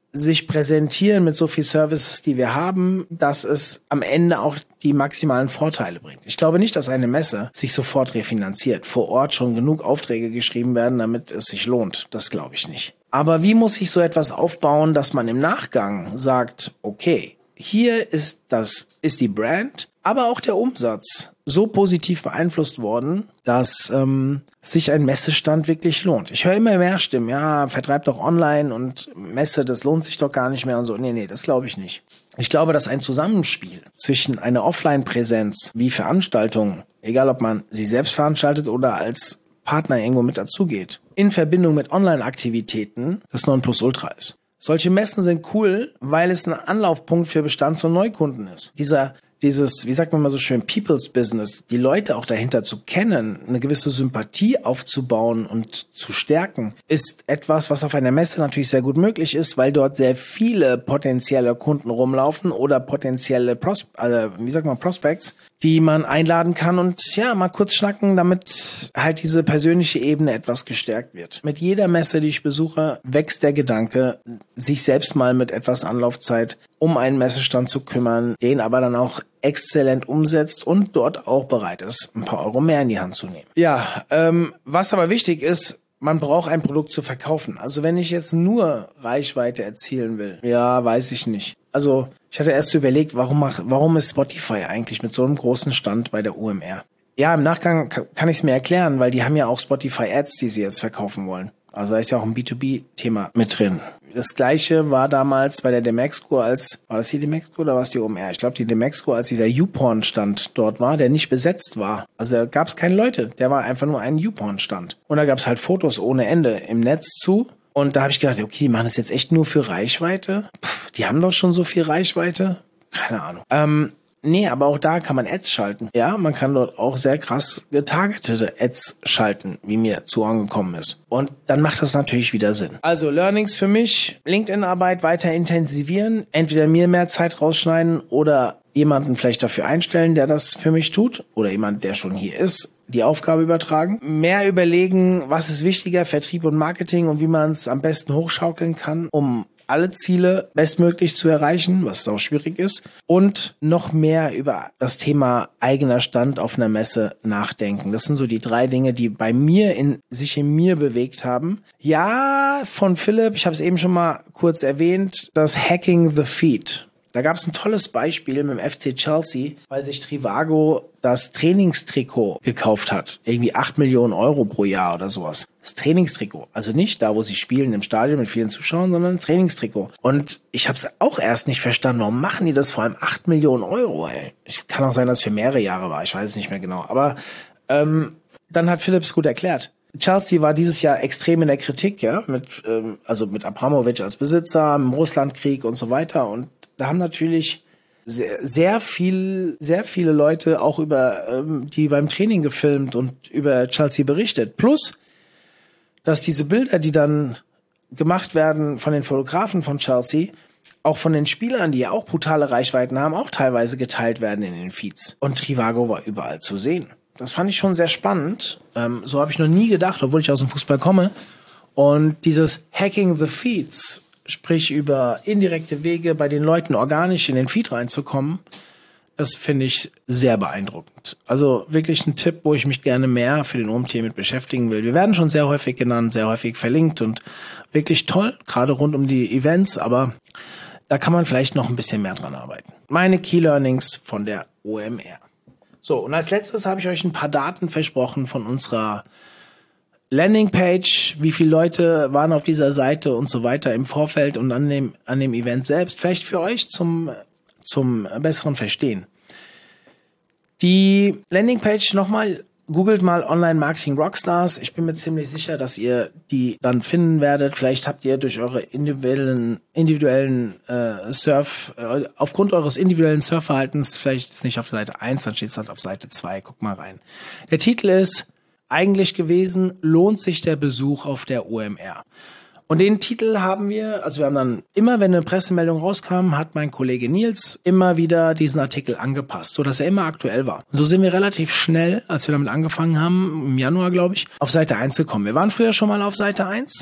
sich präsentieren mit so viel Services, die wir haben, dass es am Ende auch die maximalen Vorteile bringt. Ich glaube nicht, dass eine Messe sich sofort refinanziert. Vor Ort schon genug Aufträge geschrieben werden, damit es sich lohnt. Das glaube ich nicht. Aber wie muss ich so etwas aufbauen, dass man im Nachgang sagt, okay, hier ist das, ist die Brand, aber auch der Umsatz so positiv beeinflusst worden, dass ähm, sich ein Messestand wirklich lohnt. Ich höre immer mehr Stimmen, ja, vertreibt doch online und Messe, das lohnt sich doch gar nicht mehr und so. Nee, nee, das glaube ich nicht. Ich glaube, dass ein Zusammenspiel zwischen einer Offline-Präsenz wie Veranstaltungen, egal ob man sie selbst veranstaltet oder als Partner irgendwo mit dazugeht, in Verbindung mit Online-Aktivitäten das Nonplusultra ist. Solche Messen sind cool, weil es ein Anlaufpunkt für Bestands- und Neukunden ist. Dieser Dieses, wie sagt man mal so schön, People's Business, die Leute auch dahinter zu kennen, eine gewisse Sympathie aufzubauen und zu stärken, ist etwas, was auf einer Messe natürlich sehr gut möglich ist, weil dort sehr viele potenzielle Kunden rumlaufen oder potenzielle Pros- also, wie sagt man, Prospects, die man einladen kann und ja, mal kurz schnacken, damit halt diese persönliche Ebene etwas gestärkt wird. Mit jeder Messe, die ich besuche, wächst der Gedanke, sich selbst mal mit etwas Anlaufzeit um einen Messestand zu kümmern, den aber dann auch exzellent umsetzt und dort auch bereit ist, ein paar Euro mehr in die Hand zu nehmen. Ja, ähm, was aber wichtig ist, man braucht ein Produkt zu verkaufen. Also wenn ich jetzt nur Reichweite erzielen will, ja, weiß ich nicht. Also ich hatte erst überlegt, warum, mach, warum ist Spotify eigentlich mit so einem großen Stand bei der O M R? Ja, im Nachgang kann ich es mir erklären, weil die haben ja auch Spotify Ads, die sie jetzt verkaufen wollen. Also da ist ja auch ein B zwei B-Thema mit drin. Das Gleiche war damals bei der Demexco als, war das die Demexco oder war es die O M R? Ich glaube die Demexco, als dieser YouPorn-Stand dort war, der nicht besetzt war. Also da gab es keine Leute, der war einfach nur ein YouPorn-Stand. Und da gab es halt Fotos ohne Ende im Netz zu. Und da habe ich gedacht, okay, die machen das jetzt echt nur für Reichweite? Puh, die haben doch schon so viel Reichweite? Keine Ahnung. Ähm, Nee, aber auch da kann man Ads schalten. Ja, man kann dort auch sehr krass getargetete Ads schalten, wie mir zu Ohren gekommen ist. Und dann macht das natürlich wieder Sinn. Also Learnings für mich, LinkedIn-Arbeit weiter intensivieren, entweder mir mehr Zeit rausschneiden oder jemanden vielleicht dafür einstellen, der das für mich tut oder jemand, der schon hier ist, die Aufgabe übertragen. Mehr überlegen, was ist wichtiger, Vertrieb und Marketing und wie man es am besten hochschaukeln kann, um alle Ziele bestmöglich zu erreichen, was auch schwierig ist, und noch mehr über das Thema eigener Stand auf einer Messe nachdenken. Das sind so die drei Dinge, die bei mir in sich in mir bewegt haben. Ja, von Philipp, ich habe es eben schon mal kurz erwähnt, das Hacking the Feed. Da gab es ein tolles Beispiel mit dem F C Chelsea, weil sich Trivago das Trainingstrikot gekauft hat. Irgendwie acht Millionen Euro pro Jahr oder sowas. Das Trainingstrikot. Also nicht da, wo sie spielen im Stadion mit vielen Zuschauern, sondern ein Trainingstrikot. Und ich habe es auch erst nicht verstanden, warum machen die das vor allem acht Millionen Euro, ey. Ich, kann auch sein, dass es für mehrere Jahre war, ich weiß es nicht mehr genau. Aber ähm, dann hat Philipp es gut erklärt. Chelsea war dieses Jahr extrem in der Kritik, ja, mit ähm, also mit Abramovich als Besitzer, im Russlandkrieg und so weiter. Und da haben natürlich sehr, sehr viel, sehr viele Leute auch über ähm, die beim Training gefilmt und über Chelsea berichtet. Plus, dass diese Bilder, die dann gemacht werden von den Fotografen von Chelsea, auch von den Spielern, die ja auch brutale Reichweiten haben, auch teilweise geteilt werden in den Feeds. Und Trivago war überall zu sehen. Das fand ich schon sehr spannend. Ähm, so habe ich noch nie gedacht, obwohl ich aus dem Fußball komme. Und dieses Hacking the Feeds, sprich über indirekte Wege bei den Leuten organisch in den Feed reinzukommen, das finde ich sehr beeindruckend. Also wirklich ein Tipp, wo ich mich gerne mehr für den O M T mit beschäftigen will. Wir werden schon sehr häufig genannt, sehr häufig verlinkt und wirklich toll, gerade rund um die Events, aber da kann man vielleicht noch ein bisschen mehr dran arbeiten. Meine Key Learnings von der O M R. So, und als letztes habe ich euch ein paar Daten versprochen von unserer Landingpage, wie viele Leute waren auf dieser Seite und so weiter im Vorfeld und an dem, an dem Event selbst. Vielleicht für euch zum, zum besseren Verstehen. Die Landingpage nochmal, googelt mal Online Marketing Rockstars. Ich bin mir ziemlich sicher, dass ihr die dann finden werdet. Vielleicht habt ihr durch eure individuellen, individuellen äh, Surf, äh, aufgrund eures individuellen Surfverhaltens, vielleicht nicht auf Seite eins, dann steht es halt auf Seite zwei. Guck mal rein. Der Titel ist eigentlich gewesen, lohnt sich der Besuch auf der O M R? Und den Titel haben wir, also wir haben dann immer, wenn eine Pressemeldung rauskam, hat mein Kollege Nils immer wieder diesen Artikel angepasst, sodass er immer aktuell war. Und so sind wir relativ schnell, als wir damit angefangen haben, im Januar glaube ich, auf Seite eins gekommen. Wir waren früher schon mal auf Seite eins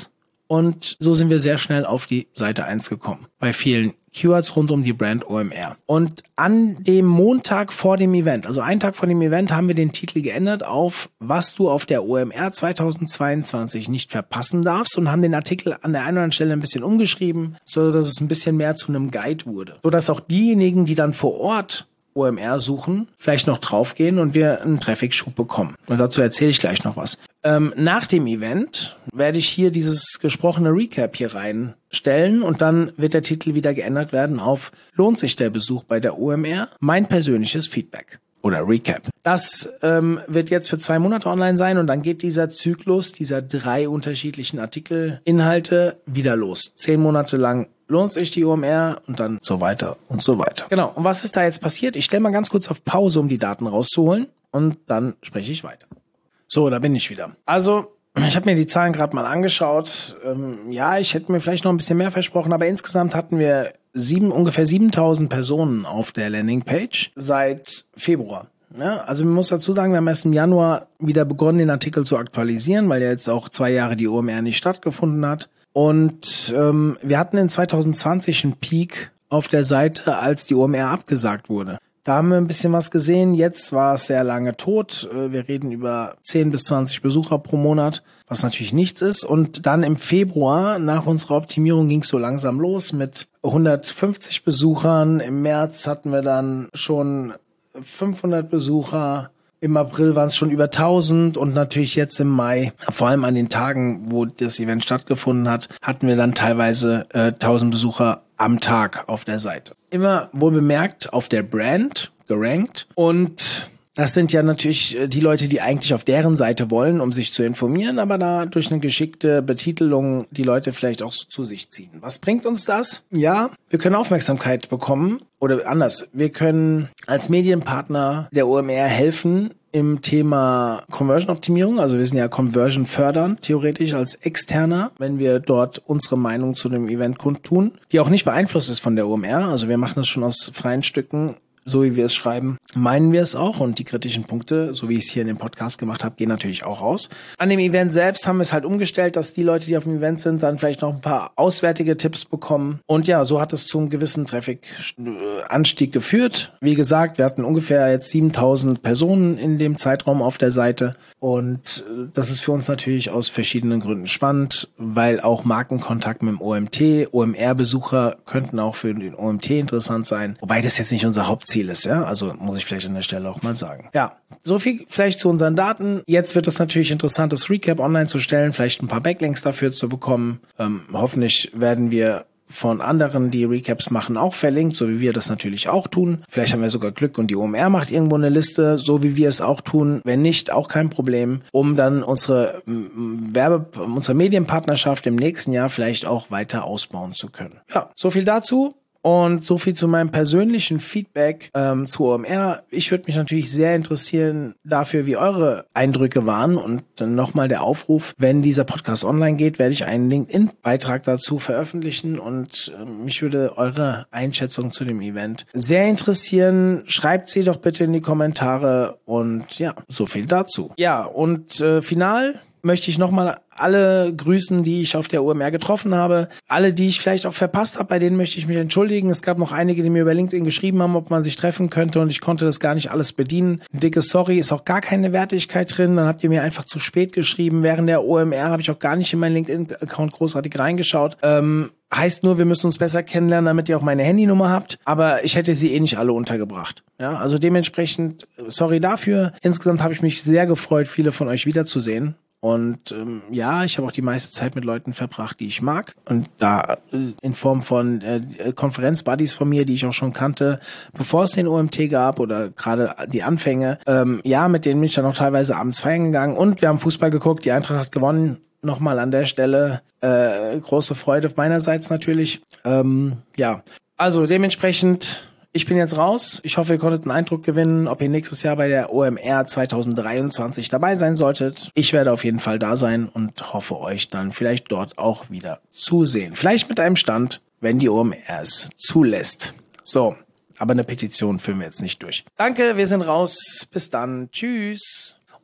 Und so sind wir sehr schnell auf die Seite eins gekommen. Bei vielen Keywords rund um die Brand O M R. Und an dem Montag vor dem Event, also einen Tag vor dem Event, haben wir den Titel geändert auf was du auf der O M R zweitausendzweiundzwanzig nicht verpassen darfst und haben den Artikel an der einen oder anderen Stelle ein bisschen umgeschrieben, so dass es ein bisschen mehr zu einem Guide wurde. So dass auch diejenigen, die dann vor Ort O M R suchen, vielleicht noch draufgehen und wir einen Traffic-Schub bekommen. Und dazu erzähle ich gleich noch was. Ähm, nach dem Event werde ich hier dieses gesprochene Recap hier reinstellen und dann wird der Titel wieder geändert werden auf lohnt sich der Besuch bei der O M R? Mein persönliches Feedback. Oder Recap. Das ähm, wird jetzt für zwei Monate online sein und dann geht dieser Zyklus dieser drei unterschiedlichen Artikelinhalte wieder los. Zehn Monate lang lohnt sich die O M R und dann so weiter und so weiter. Genau. Und was ist da jetzt passiert? Ich stelle mal ganz kurz auf Pause, um die Daten rauszuholen und dann spreche ich weiter. So, da bin ich wieder. Also, ich habe mir die Zahlen gerade mal angeschaut. Ähm, ja, ich hätte mir vielleicht noch ein bisschen mehr versprochen, aber insgesamt hatten wir sieben, ungefähr siebentausend Personen auf der Landingpage seit Februar. Ja, also man muss dazu sagen, wir haben erst im Januar wieder begonnen, den Artikel zu aktualisieren, weil ja jetzt auch zwei Jahre die O M R nicht stattgefunden hat. Und ähm, wir hatten in zweitausendzwanzig einen Peak auf der Seite, als die O M R abgesagt wurde. Da haben wir ein bisschen was gesehen. Jetzt war es sehr lange tot. Wir reden über zehn bis zwanzig Besucher pro Monat, was natürlich nichts ist. Und dann im Februar, nach unserer Optimierung, ging es so langsam los mit hundertfünfzig Besuchern. Im März hatten wir dann schon fünfhundert Besucher. Im April waren es schon über tausend und natürlich jetzt im Mai, vor allem an den Tagen, wo das Event stattgefunden hat, hatten wir dann teilweise äh, tausend Besucher am Tag auf der Seite. Immer wohl bemerkt auf der Brand gerankt und das sind ja natürlich die Leute, die eigentlich auf deren Seite wollen, um sich zu informieren, aber da durch eine geschickte Betitelung die Leute vielleicht auch so zu sich ziehen. Was bringt uns das? Ja, wir können Aufmerksamkeit bekommen oder anders. Wir können als Medienpartner der O M R helfen im Thema Conversion-Optimierung. Also wir sind ja Conversion fördern, theoretisch als Externer, wenn wir dort unsere Meinung zu dem Event kundtun, die auch nicht beeinflusst ist von der O M R. Also wir machen das schon aus freien Stücken. So wie wir es schreiben, meinen wir es auch und die kritischen Punkte, so wie ich es hier in dem Podcast gemacht habe, gehen natürlich auch raus. An dem Event selbst haben wir es halt umgestellt, dass die Leute, die auf dem Event sind, dann vielleicht noch ein paar auswärtige Tipps bekommen. Und ja, so hat es zu einem gewissen Traffic-Anstieg geführt. Wie gesagt, wir hatten ungefähr jetzt siebentausend Personen in dem Zeitraum auf der Seite und das ist für uns natürlich aus verschiedenen Gründen spannend, weil auch Markenkontakt mit dem O M T, O M R-Besucher könnten auch für den O M T interessant sein, wobei das jetzt nicht unser Hauptziel ist, ja, also muss ich vielleicht an der Stelle auch mal sagen. Ja, so viel vielleicht zu unseren Daten. Jetzt wird es natürlich interessant, das Recap online zu stellen, vielleicht ein paar Backlinks dafür zu bekommen. Ähm, hoffentlich werden wir von anderen, die Recaps machen, auch verlinkt, so wie wir das natürlich auch tun. Vielleicht haben wir sogar Glück und die O M R macht irgendwo eine Liste, so wie wir es auch tun. Wenn nicht, auch kein Problem, um dann unsere Werbe, unsere Medienpartnerschaft im nächsten Jahr vielleicht auch weiter ausbauen zu können. Ja, so viel dazu. Und so viel zu meinem persönlichen Feedback ähm, zu O M R. Ich würde mich natürlich sehr interessieren dafür, wie eure Eindrücke waren. Und dann nochmal der Aufruf, wenn dieser Podcast online geht, werde ich einen LinkedIn-Beitrag dazu veröffentlichen. Und äh, mich würde eure Einschätzung zu dem Event sehr interessieren. Schreibt sie doch bitte in die Kommentare. Und ja, so viel dazu. Ja, und äh, final möchte ich nochmal alle grüßen, die ich auf der O M R getroffen habe. Alle, die ich vielleicht auch verpasst habe, bei denen möchte ich mich entschuldigen. Es gab noch einige, die mir über LinkedIn geschrieben haben, ob man sich treffen könnte und ich konnte das gar nicht alles bedienen. Ein dickes Sorry, ist auch gar keine Wertigkeit drin. Dann habt ihr mir einfach zu spät geschrieben. Während der O M R habe ich auch gar nicht in meinen LinkedIn-Account großartig reingeschaut. Ähm, heißt nur, wir müssen uns besser kennenlernen, damit ihr auch meine Handynummer habt. Aber ich hätte sie eh nicht alle untergebracht. Ja, also dementsprechend, sorry dafür. Insgesamt habe ich mich sehr gefreut, viele von euch wiederzusehen. Und ähm, ja, ich habe auch die meiste Zeit mit Leuten verbracht, die ich mag. Und da äh, in Form von äh, Konferenzbuddies von mir, die ich auch schon kannte, bevor es den O M T gab oder gerade die Anfänge. Ähm, ja, mit denen bin ich dann auch teilweise abends feiern gegangen. Und wir haben Fußball geguckt, die Eintracht hat gewonnen. Nochmal an der Stelle äh, große Freude meinerseits natürlich. Ähm, ja, also dementsprechend... Ich bin jetzt raus. Ich hoffe, ihr konntet einen Eindruck gewinnen, ob ihr nächstes Jahr bei der O M R zweitausenddreiundzwanzig dabei sein solltet. Ich werde auf jeden Fall da sein und hoffe, euch dann vielleicht dort auch wieder zu sehen. Vielleicht mit einem Stand, wenn die O M R es zulässt. So, aber eine Petition führen wir jetzt nicht durch. Danke, wir sind raus. Bis dann. Tschüss.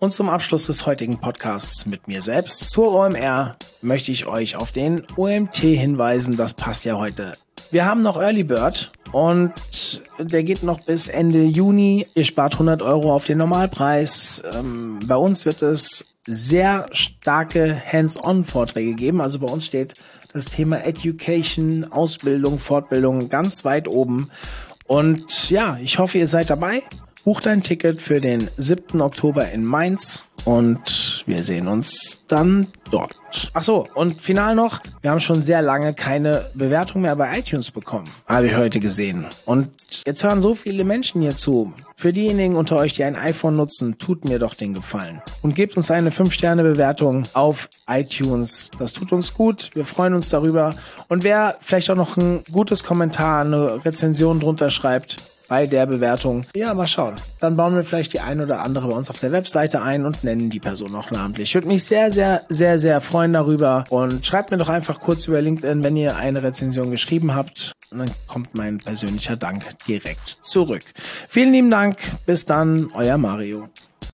Und zum Abschluss des heutigen Podcasts mit mir selbst zur O M R möchte ich euch auf den O M T hinweisen. Das passt ja heute. Wir haben noch Early Bird und der geht noch bis Ende Juni. Ihr spart hundert Euro auf den Normalpreis. Ähm, bei uns wird es sehr starke Hands-on-Vorträge geben. Also bei uns steht das Thema Education, Ausbildung, Fortbildung ganz weit oben. Und ja, ich hoffe, ihr seid dabei. Bucht ein Ticket für den siebten Oktober in Mainz und wir sehen uns dann dort. Ach so, und final noch, wir haben schon sehr lange keine Bewertung mehr bei iTunes bekommen, habe ich heute gesehen. Und jetzt hören so viele Menschen hier zu. Für diejenigen unter euch, die ein iPhone nutzen, tut mir doch den Gefallen und gebt uns eine fünf Sterne Bewertung auf iTunes. Das tut uns gut, wir freuen uns darüber. Und wer vielleicht auch noch ein gutes Kommentar, eine Rezension drunter schreibt, bei der Bewertung. Ja, mal schauen. Dann bauen wir vielleicht die ein oder andere bei uns auf der Webseite ein und nennen die Person auch namentlich. Ich würde mich sehr, sehr, sehr, sehr freuen darüber. Und schreibt mir doch einfach kurz über LinkedIn, wenn ihr eine Rezension geschrieben habt. Und dann kommt mein persönlicher Dank direkt zurück. Vielen lieben Dank. Bis dann, euer Mario.